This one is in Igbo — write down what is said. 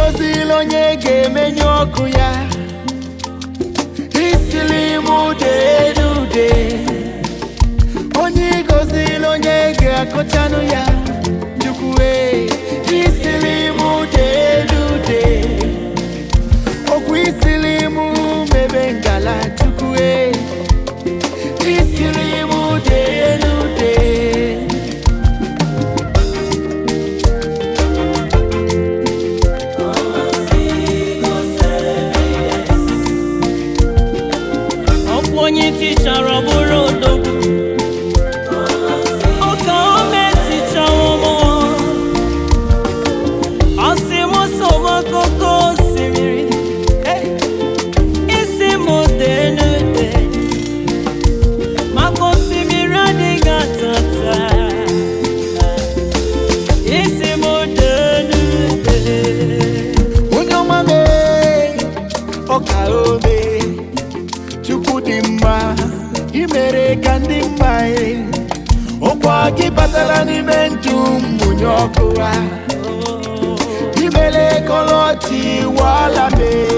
gọziri onye ga-emenye ọkụ ya, isili m ude n'ude. Onye gọziri onye ga-akọchanụ ya, Chukwu isili m ude n'ude. Okwu isili m mebe ngala, Chukwu isili m ude n'ude. Onye tichara bụrụ odogwu, ọka ome tichawa mụ. Ọ sị m sobe akụkọ osimiri, isi m dee n'ude, maka osimiri adịghị atata. Isi m dee n'ude. Onye ọma mee ọka ome, Chukwu dị mma, imere ka ndị mma ọkwa gị batara n'ime ndụ mụnye ọkụ ha, imere kọlọchi wala mee.